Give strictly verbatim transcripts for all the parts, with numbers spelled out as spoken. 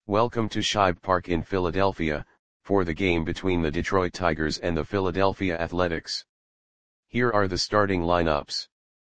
Welcome to Shibe Park in Philadelphia, for the game between the Detroit Tigers and the Philadelphia Athletics. Here are the starting lineups.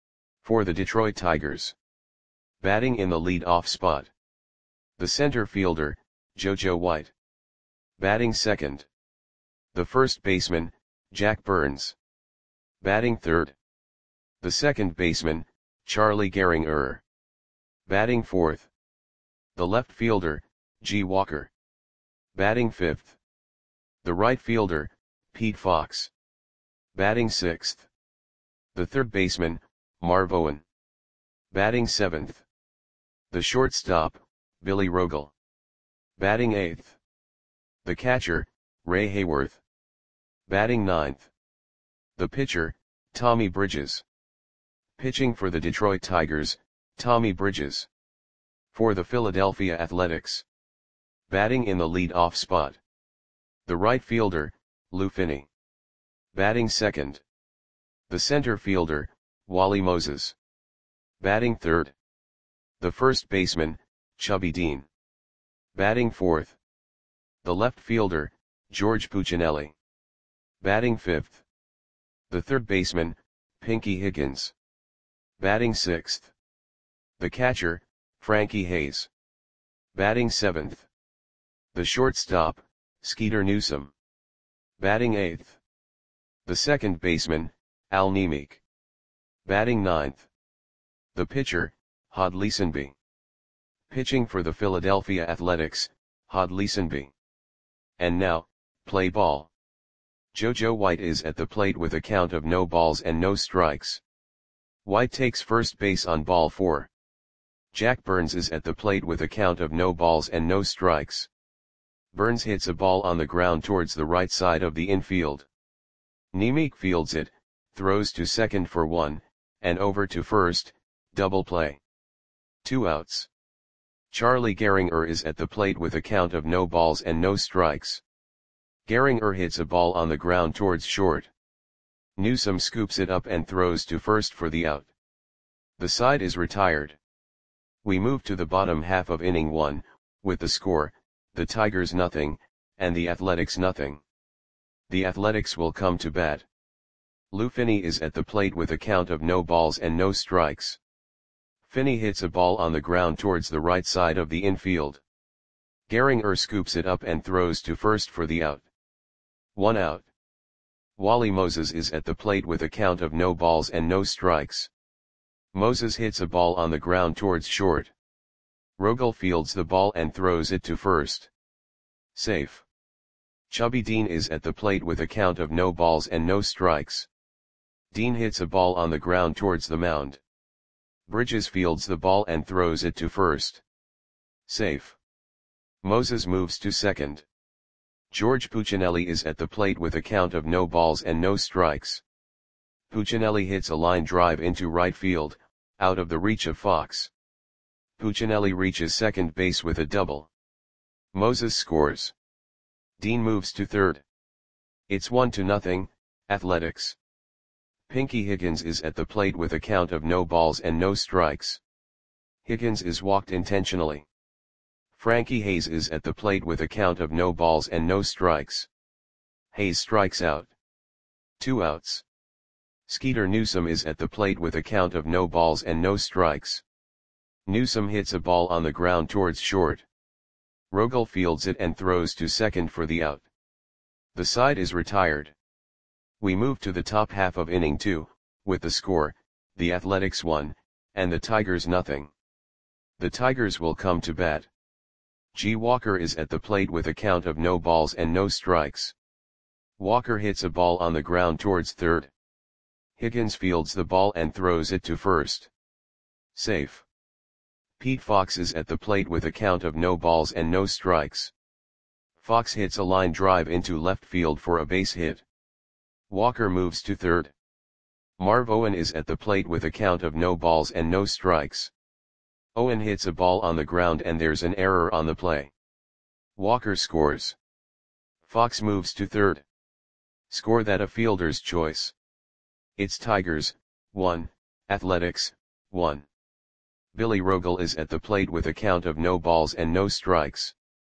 For the Detroit Tigers. Batting in the lead-off spot. The center fielder, JoJo White. Batting second. The first baseman, Jack Burns. Batting third. The second baseman, Charlie Gehringer. Batting fourth. The left fielder, G. Walker. Batting fifth. The right fielder, Pete Fox. Batting sixth. The third baseman, Marv Owen. Batting seventh. The shortstop, Billy Rogel. Batting eighth. The catcher, Ray Hayworth. Batting ninth. The pitcher, Tommy Bridges. Pitching for the Detroit Tigers, Tommy Bridges. For the Philadelphia Athletics. Batting in the lead-off spot. The right fielder, Lou Finney. Batting second. The center fielder, Wally Moses. Batting third. The first baseman, Chubby Dean. Batting fourth. The left fielder, George Puccinelli. Batting fifth. The third baseman, Pinky Higgins. Batting sixth. The catcher, Frankie Hayes. Batting seventh. The shortstop, Skeeter Newsome. Batting eighth. The second baseman, Al Nemec. Batting ninth. The pitcher, Hod Leesonby. Pitching for the Philadelphia Athletics, Hod Leesonby. And now, play ball. JoJo White is at the plate with a count of no balls and no strikes. White takes first base on ball four. Jack Burns is at the plate with a count of no balls and no strikes. Burns hits a ball on the ground towards the right side of the infield. Nemec fields it, throws to second for one, and over to first, double play. Two outs. Charlie Gehringer is at the plate with a count of no balls and no strikes. Gehringer hits a ball on the ground towards short. Newsome scoops it up and throws to first for the out. The side is retired. We move to the bottom half of inning one, with the score, the Tigers nothing, and the Athletics nothing. The Athletics will come to bat. Lou Finney is at the plate with a count of no balls and no strikes. Finney hits a ball on the ground towards the right side of the infield. Gehringer scoops it up and throws to first for the out. One out. Wally Moses is at the plate with a count of no balls and no strikes. Moses hits a ball on the ground towards short. Rogel fields the ball and throws it to first. Safe. Chubby Dean is at the plate with a count of no balls and no strikes. Dean hits a ball on the ground towards the mound. Bridges fields the ball and throws it to first. Safe. Moses moves to second. George Puccinelli is at the plate with a count of no balls and no strikes. Puccinelli hits a line drive into right field, out of the reach of Fox. Puccinelli reaches second base with a double. Moses scores. Dean moves to third. It's one to nothing, Athletics. Pinky Higgins is at the plate with a count of no balls and no strikes. Higgins is walked intentionally. Frankie Hayes is at the plate with a count of no balls and no strikes. Hayes strikes out. Two outs. Skeeter Newsome is at the plate with a count of no balls and no strikes. Newsome hits a ball on the ground towards short. Rogel fields it and throws to second for the out. The side is retired. We move to the top half of inning two, with the score, the Athletics one, and the Tigers nothing. The Tigers will come to bat. G. Walker is at the plate with a count of no balls and no strikes. Walker hits a ball on the ground towards third. Higgins fields the ball and throws it to first. Safe. Pete Fox is at the plate with a count of no balls and no strikes. Fox hits a line drive into left field for a base hit. Walker moves to third. Marv Owen is at the plate with a count of no balls and no strikes. Owen hits a ball on the ground and there's an error on the play. Walker scores. Fox moves to third. Score that a fielder's choice. It's Tigers, one, Athletics, one. Billy Rogel is at the plate with a count of no balls and no strikes.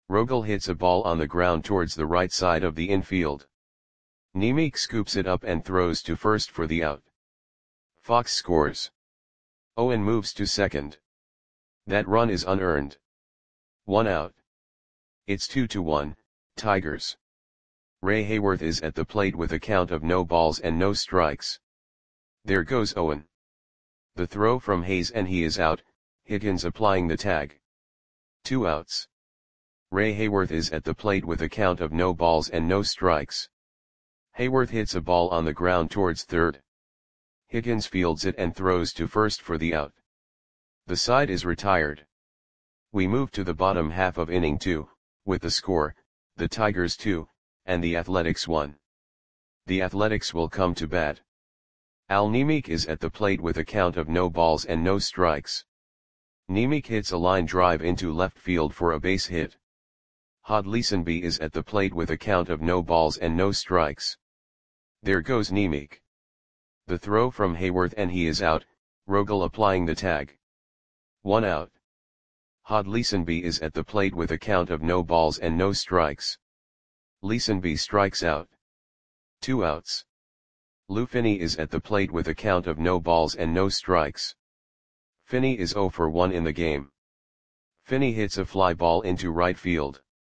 Rogel hits a ball on the ground towards the right side of the infield. Nemec scoops it up and throws to first for the out. Fox scores. Owen moves to second. That run is unearned. One out. It's two to one, Tigers. Ray Hayworth is at the plate with a count of no balls and no strikes. There goes Owen. The throw from Hayes and he is out, Higgins applying the tag. Two outs. Ray Hayworth is at the plate with a count of no balls and no strikes. Hayworth hits a ball on the ground towards third. Higgins fields it and throws to first for the out. The side is retired. We move to the bottom half of inning two, with the score, the Tigers two, and the Athletics one. The Athletics will come to bat. Al Nemec is at the plate with a count of no balls and no strikes. Nemec hits a line drive into left field for a base hit. Hod Leesenby is at the plate with a count of no balls and no strikes. There goes Nemec. The throw from Hayworth and he is out, Rogel applying the tag. One out. Hod Leesenby is at the plate with a count of no balls and no strikes. Leesenby strikes out. Two outs. Lou Finney is at the plate with a count of no balls and no strikes. Finney is oh for one in the game. Finney hits a fly ball into right field.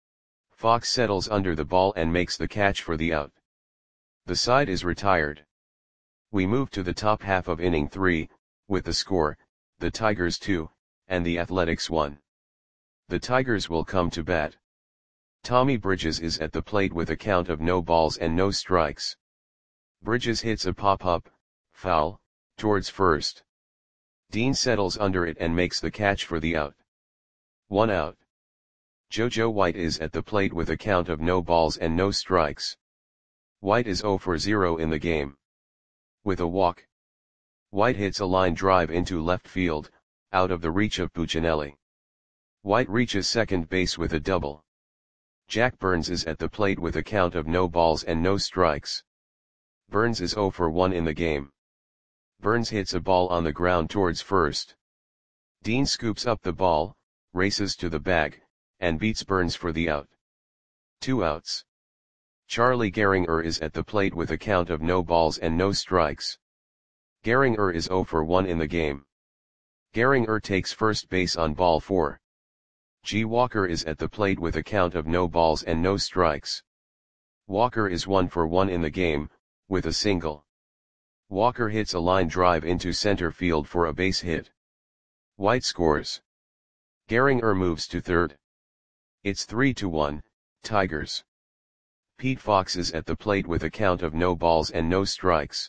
Fox settles under the ball and makes the catch for the out. The side is retired. We move to the top half of inning three, with the score, the Tigers two, and the Athletics one. The Tigers will come to bat. Tommy Bridges is at the plate with a count of no balls and no strikes. Bridges hits a pop-up, foul, towards first. Dean settles under it and makes the catch for the out. One out. JoJo White is at the plate with a count of no balls and no strikes. White is oh for zero in the game. With a walk. White hits a line drive into left field, out of the reach of Puccinelli. White reaches second base with a double. Jack Burns is at the plate with a count of no balls and no strikes. Burns is oh for one in the game. Burns hits a ball on the ground towards first. Dean scoops up the ball, races to the bag, and beats Burns for the out. Two outs. Charlie Gehringer is at the plate with a count of no balls and no strikes. Gehringer is oh for one in the game. Gehringer takes first base on ball four. G. Walker is at the plate with a count of no balls and no strikes. Walker is one for one in the game, with a single. Walker hits a line drive into center field for a base hit. White scores. Gehringer moves to third. It's three to one, Tigers. Pete Fox is at the plate with a count of no balls and no strikes.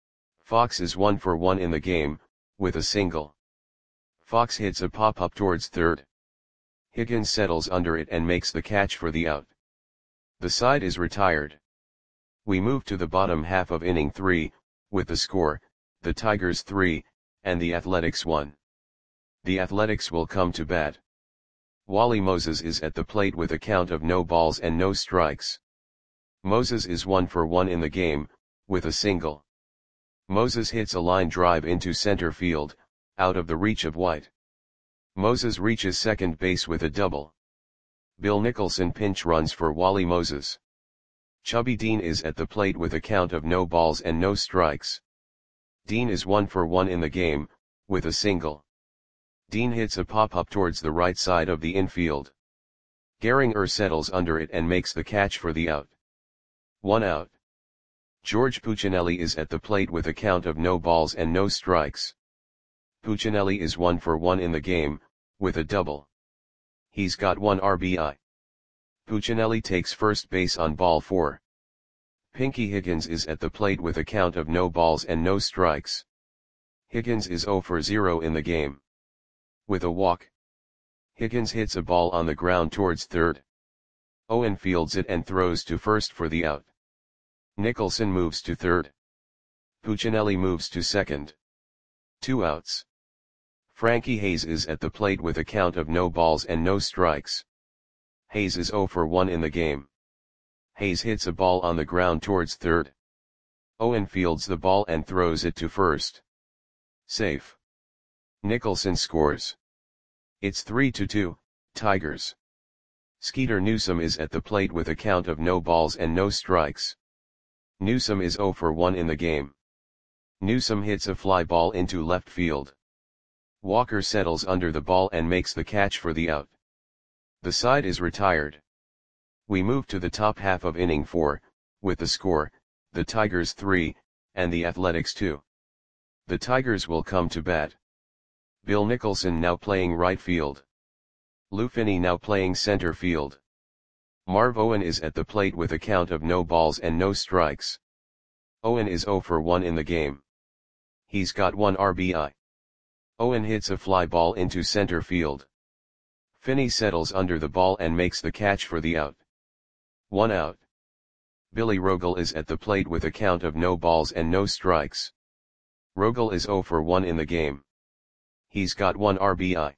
Fox is one for one in the game, with a single. Fox hits a pop-up towards third. Higgins settles under it and makes the catch for the out. The side is retired. We move to the bottom half of inning three, with the score, the Tigers three, and the Athletics one. The Athletics will come to bat. Wally Moses is at the plate with a count of no balls and no strikes. Moses is one for one in the game, with a single. Moses hits a line drive into center field, out of the reach of White. Moses reaches second base with a double. Bill Nicholson pinch runs for Wally Moses. Chubby Dean is at the plate with a count of no balls and no strikes. Dean is one for one in the game, with a single. Dean hits a pop-up towards the right side of the infield. Gehringer settles under it and makes the catch for the out. One out. George Puccinelli is at the plate with a count of no balls and no strikes. Puccinelli is one for one in the game, with a double. He's got one R B I. Puccinelli takes first base on ball four. Pinky Higgins is at the plate with a count of no balls and no strikes. Higgins is oh for zero in the game. With a walk. Higgins hits a ball on the ground towards third. Owen fields it and throws to first for the out. Nicholson moves to third. Puccinelli moves to second. Two outs. Frankie Hayes is at the plate with a count of no balls and no strikes. Hayes is oh for one in the game. Hayes hits a ball on the ground towards third. Owen fields the ball and throws it to first. Safe. Nicholson scores. It's three to two, Tigers. Skeeter Newsome is at the plate with a count of no balls and no strikes. Newsome is zero for one in the game. Newsome hits a fly ball into left field. Walker settles under the ball and makes the catch for the out. The side is retired. We move to the top half of inning four, with the score, the Tigers three, and the Athletics two. The Tigers will come to bat. Bill Nicholson now playing right field. Lou Finney now playing center field. Marv Owen is at the plate with a count of no balls and no strikes. Owen is zero for one in the game. He's got one R B I. Owen hits a fly ball into center field. Finney settles under the ball and makes the catch for the out. One out. Billy Rogel is at the plate with a count of no balls and no strikes. Rogel is zero for one in the game. He's got one R B I.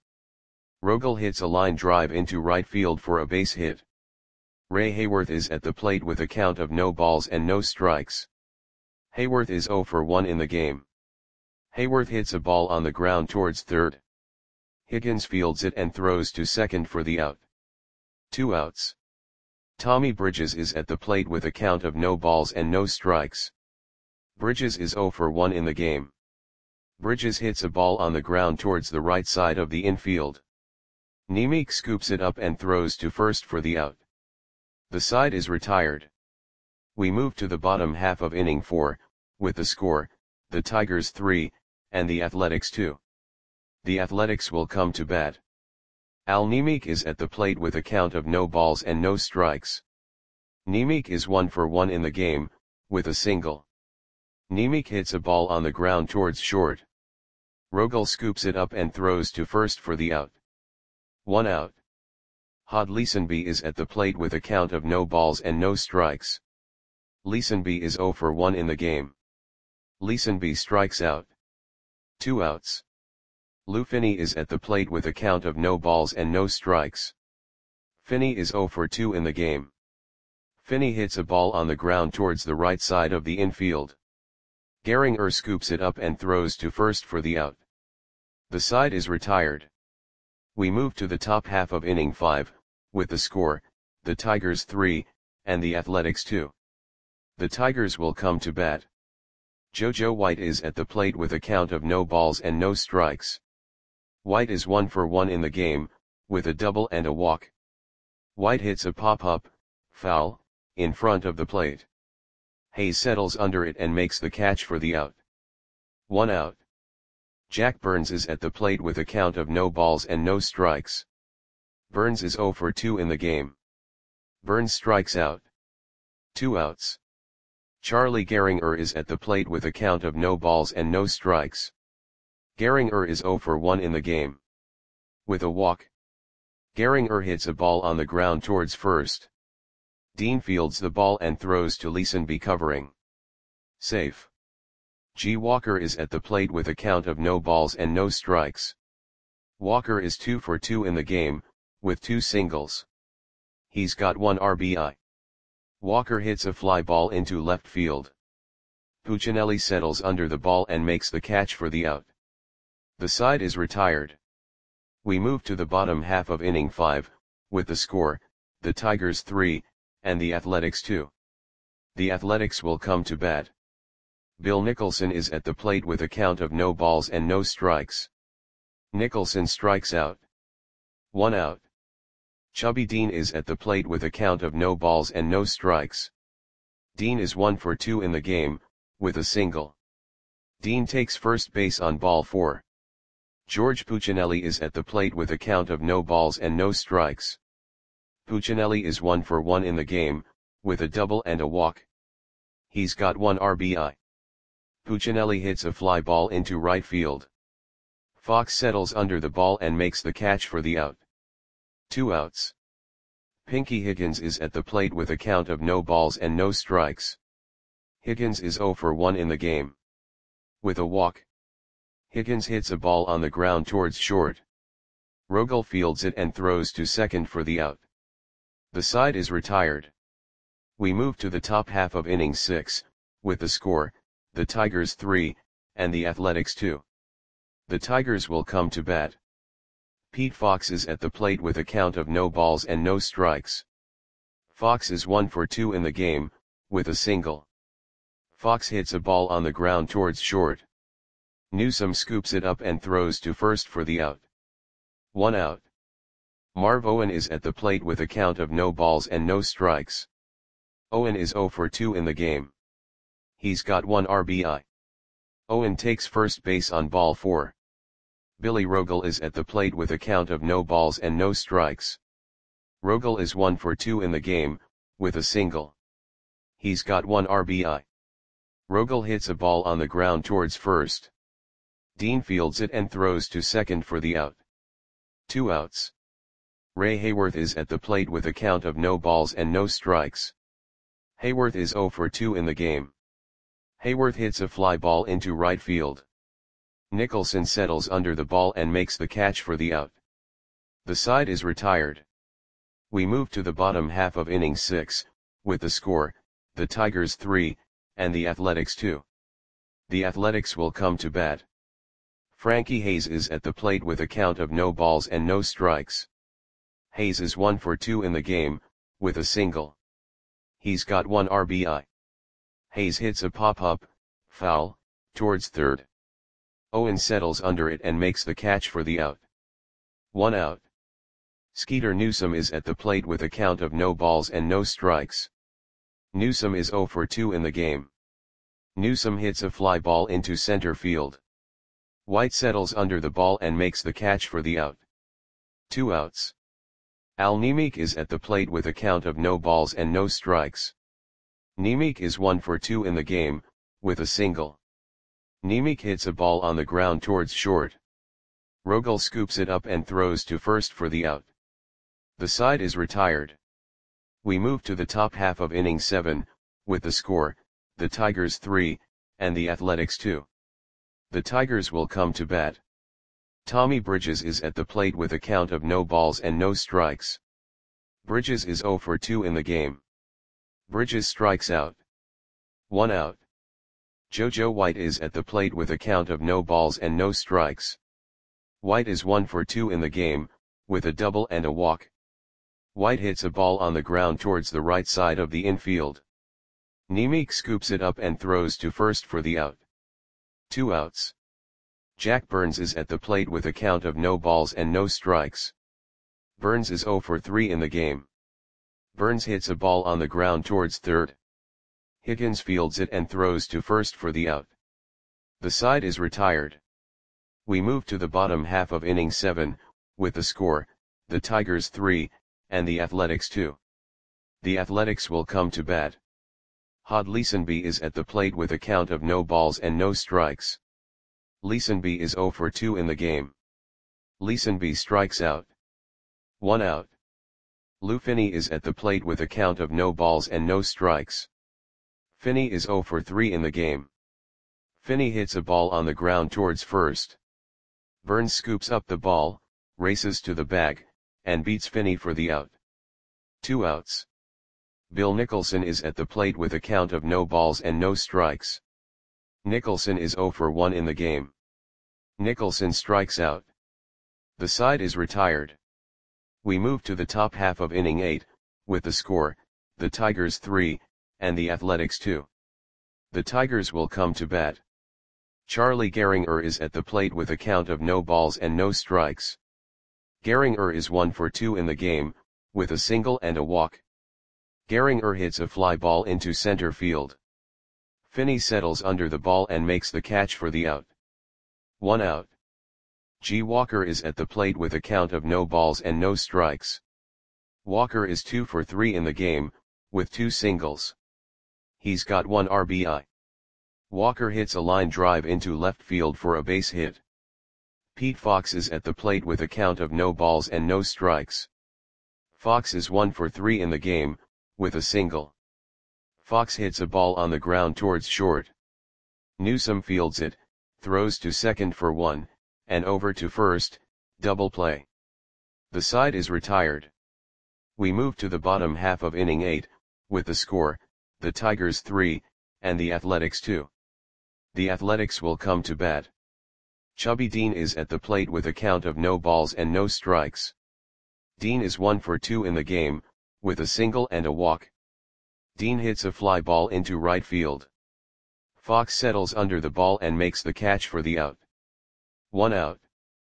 Rogel hits a line drive into right field for a base hit. Ray Hayworth is at the plate with a count of no balls and no strikes. Hayworth is zero for one in the game. Hayworth hits a ball on the ground towards third. Higgins fields it and throws to second for the out. Two outs. Tommy Bridges is at the plate with a count of no balls and no strikes. Bridges is zero for one in the game. Bridges hits a ball on the ground towards the right side of the infield. Nemec scoops it up and throws to first for the out. The side is retired. We move to the bottom half of inning four, with the score, the Tigers three, and the Athletics two. The Athletics will come to bat. Al Nemec is at the plate with a count of no balls and no strikes. Nemec is one for one in the game, with a single. Nemec hits a ball on the ground towards short. Rogel scoops it up and throws to first for the out. One out. Hod Leesenby is at the plate with a count of no balls and no strikes. Leesenby is zero for one in the game. Leesenby strikes out. Two outs. Lou Finney is at the plate with a count of no balls and no strikes. Finney is zero for two in the game. Finney hits a ball on the ground towards the right side of the infield. Gehringer scoops it up and throws to first for the out. The side is retired. We move to the top half of inning five, with the score, the Tigers three, and the Athletics two. The Tigers will come to bat. JoJo White is at the plate with a count of no balls and no strikes. White is one for one in the game, with a double and a walk. White hits a pop-up, foul, in front of the plate. Hayes settles under it and makes the catch for the out. One out. Jack Burns is at the plate with a count of no balls and no strikes. Burns is zero for two in the game. Burns strikes out. Two outs. Charlie Gehringer is at the plate with a count of no balls and no strikes. Gehringer is zero for one in the game. With a walk. Gehringer hits a ball on the ground towards first. Dean fields the ball and throws to Leesenby covering. Safe. G. Walker is at the plate with a count of no balls and no strikes. Walker is two for two in the game, with two singles. He's got one R B I. Walker hits a fly ball into left field. Puccinelli settles under the ball and makes the catch for the out. The side is retired. We move to the bottom half of inning five, with the score, the Tigers three, and the Athletics two. The Athletics will come to bat. Bill Nicholson is at the plate with a count of no balls and no strikes. Nicholson strikes out. One out. Chubby Dean is at the plate with a count of no balls and no strikes. Dean is one for two in the game, with a single. Dean takes first base on ball four. George Puccinelli is at the plate with a count of no balls and no strikes. Puccinelli is one for one in the game, with a double and a walk. He's got one R B I. Puccinelli hits a fly ball into right field. Fox settles under the ball and makes the catch for the out. Two outs. Pinky Higgins is at the plate with a count of no balls and no strikes. Higgins is zero for one in the game. With a walk. Higgins hits a ball on the ground towards short. Rogel fields it and throws to second for the out. The side is retired. We move to the top half of inning six, with the score, the Tigers three, and the Athletics two. The Tigers will come to bat. Pete Fox is at the plate with a count of no balls and no strikes. Fox is one for two in the game, with a single. Fox hits a ball on the ground towards short. Newsome scoops it up and throws to first for the out. One out. Marv Owen is at the plate with a count of no balls and no strikes. Owen is zero for two in the game. He's got one R B I. Owen takes first base on ball four. Billy Rogel is at the plate with a count of no balls and no strikes. Rogel is one for two in the game, with a single. He's got one R B I. Rogel hits a ball on the ground towards first. Dean fields it and throws to second for the out. Two outs. Ray Hayworth is at the plate with a count of no balls and no strikes. Hayworth is zero for two in the game. Hayworth hits a fly ball into right field. Nicholson settles under the ball and makes the catch for the out. The side is retired. We move to the bottom half of inning six, with the score, the Tigers three, and the Athletics two. The Athletics will come to bat. Frankie Hayes is at the plate with a count of no balls and no strikes. Hayes is one for two in the game, with a single. He's got one R B I. Hayes hits a pop-up, foul, towards third. Owen settles under it and makes the catch for the out. One out. Skeeter Newsome is at the plate with a count of no balls and no strikes. Newsome is zero for two in the game. Newsome hits a fly ball into center field. White settles under the ball and makes the catch for the out. Two outs. Al Nemec is at the plate with a count of no balls and no strikes. Nemec is one for two in the game, with a single. Nemec hits a ball on the ground towards short. Rogel scoops it up and throws to first for the out. The side is retired. We move to the top half of inning seven, with the score, the Tigers three, and the Athletics two. The Tigers will come to bat. Tommy Bridges is at the plate with a count of no balls and no strikes. Bridges is zero for two in the game. Bridges strikes out. One out. JoJo White is at the plate with a count of no balls and no strikes. White is one for two in the game, with a double and a walk. White hits a ball on the ground towards the right side of the infield. Nemec scoops it up and throws to first for the out. Two outs. Jack Burns is at the plate with a count of no balls and no strikes. Burns is zero for three in the game. Burns hits a ball on the ground towards third. Higgins fields it and throws to first for the out. The side is retired. We move to the bottom half of inning seven, with the score, the Tigers three, and the Athletics two. The Athletics will come to bat. Hod Leesonby is at the plate with a count of no balls and no strikes. Leesonby is zero for two in the game. Leesonby strikes out. One out. Lou Finney is at the plate with a count of no balls and no strikes. Finney is zero for three in the game. Finney hits a ball on the ground towards first. Burns scoops up the ball, races to the bag, and beats Finney for the out. Two outs. Bill Nicholson is at the plate with a count of no balls and no strikes. Nicholson is zero for one in the game. Nicholson strikes out. The side is retired. We move to the top half of inning eight, with the score, the Tigers three, and the Athletics two. The Tigers will come to bat. Charlie Gehringer is at the plate with a count of no balls and no strikes. Gehringer is one for two in the game, with a single and a walk. Gehringer hits a fly ball into center field. Finney settles under the ball and makes the catch for the out. One out. G. Walker is at the plate with a count of no balls and no strikes. Walker is two for three in the game, with two singles. He's got one R B I. Walker hits a line drive into left field for a base hit. Pete Fox is at the plate with a count of no balls and no strikes. Fox is one for three in the game, with a single. Fox hits a ball on the ground towards short. Newsome fields it, throws to second for one, and over to first, double play. The side is retired. We move to the bottom half of inning eight, with the score, the Tigers three, and the Athletics two. The Athletics will come to bat. Chubby Dean is at the plate with a count of no balls and no strikes. Dean is one for two in the game, with a single and a walk. Dean hits a fly ball into right field. Fox settles under the ball and makes the catch for the out. One out.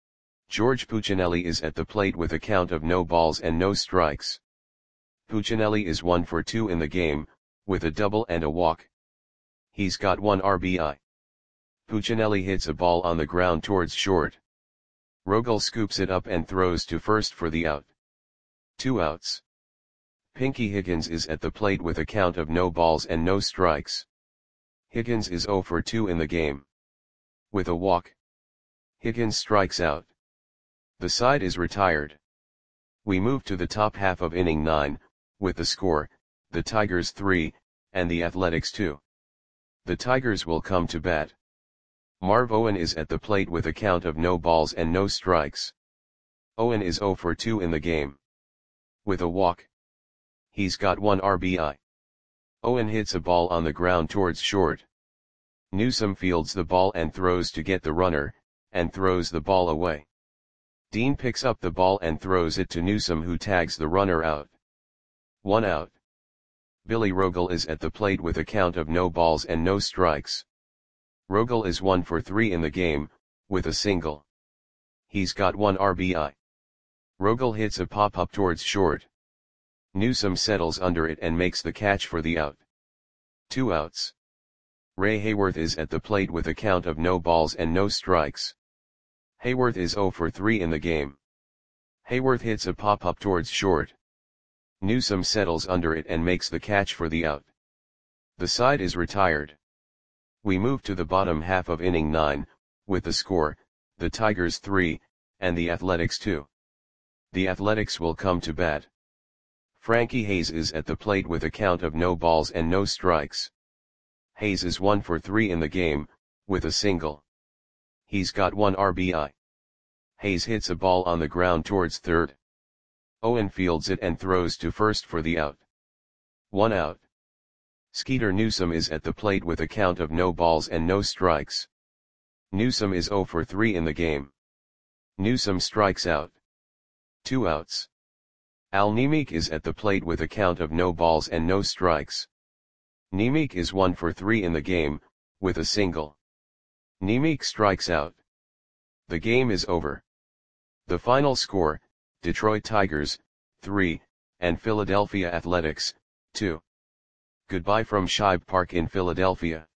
George Puccinelli is at the plate with a count of no balls and no strikes. Puccinelli is one for two in the game, with a double and a walk. He's got one R B I. Puccinelli hits a ball on the ground towards short. Rogel scoops it up and throws to first for the out. Two outs. Pinky Higgins is at the plate with a count of no balls and no strikes. Higgins is zero for two in the game. With a walk. Higgins strikes out. The side is retired. We move to the top half of inning nine, with the score, the Tigers three, and the Athletics two. The Tigers will come to bat. Marv Owen is at the plate with a count of no balls and no strikes. Owen is zero for two in the game. With a walk. He's got one R B I. Owen hits a ball on the ground towards short. Newsome fields the ball and throws to get the runner, and throws the ball away. Dean picks up the ball and throws it to Newsome, who tags the runner out. One out. Billy Rogel is at the plate with a count of no balls and no strikes. Rogel is one for three in the game, with a single. He's got one R B I. Rogel hits a pop-up towards short. Newsome settles under it and makes the catch for the out. Two outs. Ray Hayworth is at the plate with a count of no balls and no strikes. Hayworth is zero for three in the game. Hayworth hits a pop-up towards short. Newsome settles under it and makes the catch for the out. The side is retired. We move to the bottom half of inning nine, with the score, the Tigers three, and the Athletics two. The Athletics will come to bat. Frankie Hayes is at the plate with a count of no balls and no strikes. Hayes is one for three in the game, with a single. He's got one R B I. Hayes hits a ball on the ground towards third. Owen fields it and throws to first for the out. One out. Skeeter Newsome is at the plate with a count of no balls and no strikes. Newsome is zero for three in the game. Newsome strikes out. Two outs. Al Nemec is at the plate with a count of no balls and no strikes. Nemec is one for three in the game, with a single. Nemec strikes out. The game is over. The final score, Detroit Tigers, three, and Philadelphia Athletics, two. Goodbye from Shibe Park in Philadelphia.